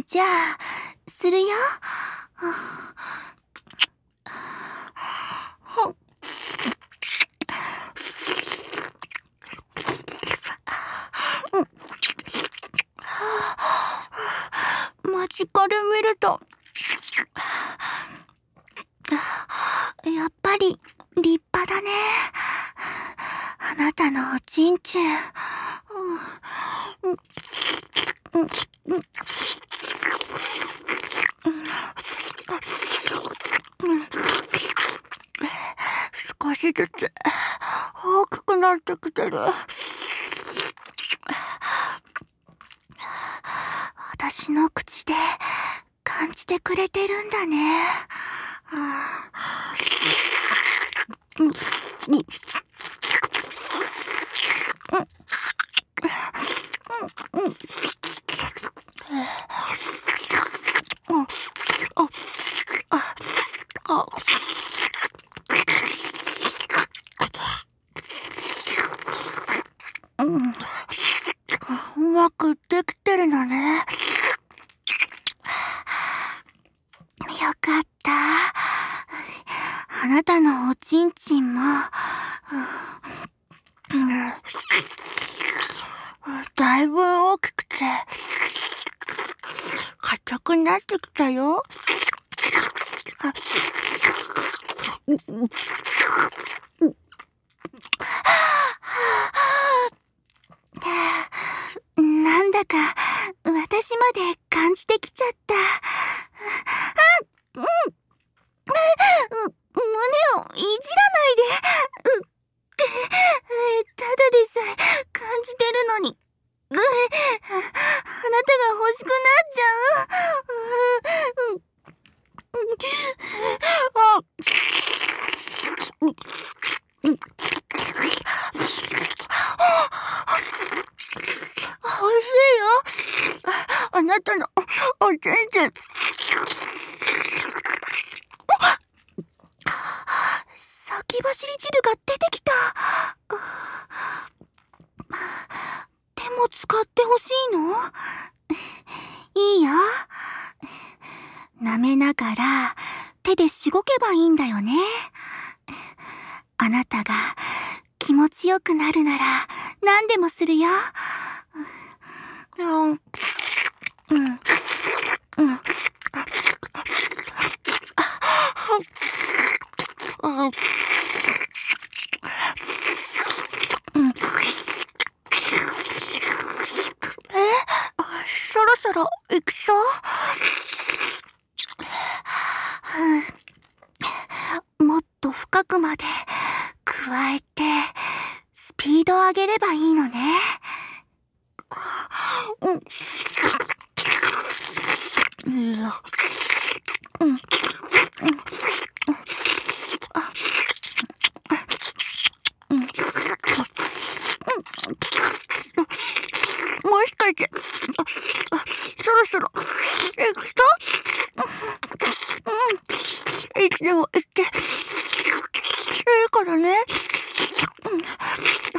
じゃあ、するよ。間近で見ると、やっぱり立派だね。あなたのおちんちん。少しずつ大きくなってきてる。私の口で感じてくれてるんだね。うまくできてるのね。よかった。あなたのおちんちんも、だいぶ大きくて、硬くなってきたよ。なんだか、私まで感じてきちゃった。胸をいじらないで。ただでさえ感じてるのに。あなたが欲しくなっちゃう。欲しいよ。あなたのおちんちん。先走り汁が出てきた。手も使ってほしいの？いいよ。舐めながら手でしごけばいいんだよね。あなたが気持ちよくなるなら何でもするよ。そろそろ行くぞ。もっと深くまで加えてスピードを上げればいいのね。もしかして、そろそろ行くぞ。いつでも行っていいからね。